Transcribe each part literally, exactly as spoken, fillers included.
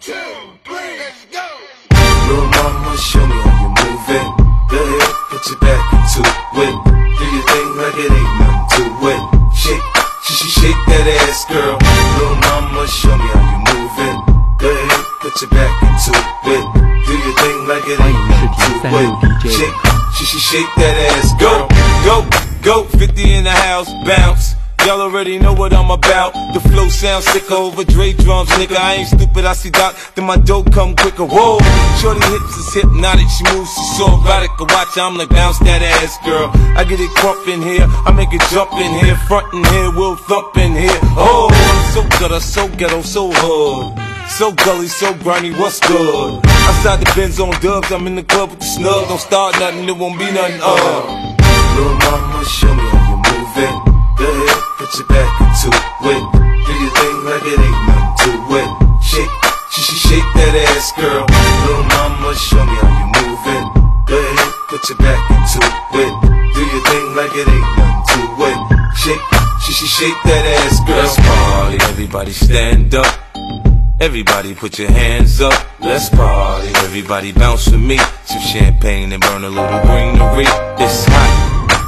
two, three, let's go. Little mama, show me how you moving. Go ahead, put your back into it. Do your thing like it ain't nothing to it. Shake, she, she shake that ass, girl. Little mama, show me how you moving. Go ahead, put your back into it. Do your thing like it ain't nothing to it. Shake, she, she shake that ass, girl. Go, go, fifty in the house, bounce. Y'all already know what I'm about. The flow sounds sicker over Dre drums, nigga. I ain't stupid, I see Doc, then my dope come quicker. Whoa, shorty hips is hypnotic, she moves, she's so erotic. I watch her, I'm like, bounce that ass, girl. I get it crump in here, I make it jump in here, front in here, we'll thump in here. Oh, I'm so gutter, so ghetto, so hood, so gully, so grimy, what's good? Outside the Benz on dubs, I'm in the club with the snug. Don't start nothing, it won't be nothing, uh Little mama, show me how you moving. Go ahead, put your back into it. Do your thing like it ain't nothing to it. Shake, she, she shake that ass, girl. Little mama, show me how you moving. Go ahead, put your back into it. Do your thing like it ain't nothing to it. Shake, she, she shake that ass, girl. Let's party, everybody stand up. Everybody put your hands up. Let's party, everybody bounce with me. Some champagne and burn a little greenery. It's hot.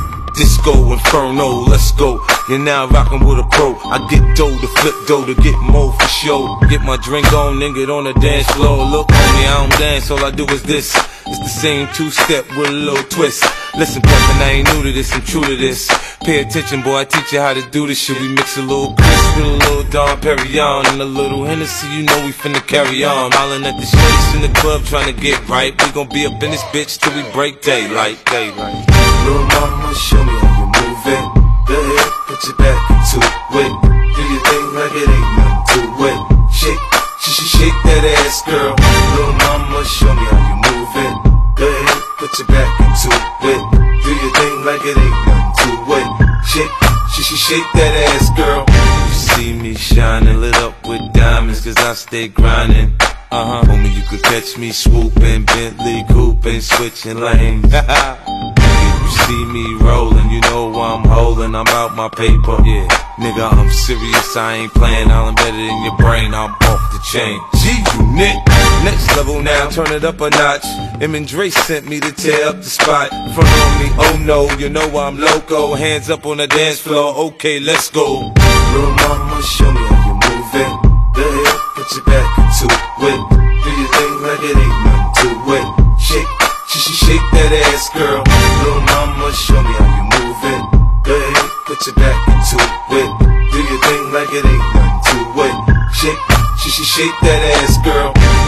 Disco Inferno, let's go. You're now rockin' with a pro. I get dough to flip dough to get more for show. Get my drink on and get on the dance floor. Look, homie, I don't dance, all I do is this. It's the same two-step with a little twist. Listen, Peppin', I ain't new to this, I'm true to this. Pay attention, boy, I teach you how to do this shit. We mix a little Chris with a little Dom Perignon and a little Hennessy, you know we finna carry on. Hollin' at the shorties in the club trying to get right. We gon' be up in this bitch till we break daylight, daylight. Little mama, show me how you moving. Go ahead, put your back into it. Do your thing like it ain't nothing to it. Shake, she, she shake that ass, girl. Little mama, show me how you moving. Go ahead, put your back into it. Do your thing like it ain't nothing to it. Shake, she, she shake that ass, girl. You see me shining, lit up with diamonds, cause I stay grinding. Uh-huh. Homie, you could catch me swooping, Bentley couping, switching lanes. You see me rolling, you know I'm holding, I'm out my paper. Yeah, nigga, I'm serious, I ain't playing, I'm better in your brain, I'm off the chain. G-Unit, next level now, turn it up a notch. Em and Dre sent me to tear up the spot. Front on me, oh no, you know I'm loco. Hands up on the dance floor, okay, let's go. Little mama, show me how you moving. Go ahead, put your back into it. Do your thing like it ain't nothing to it. Shake, she, she shake that ass, girl. Little mama, show me how you moving. Go ahead, put your back into it. Do your thing like it ain't nothing to it. Shake, she, she shake that ass, girl.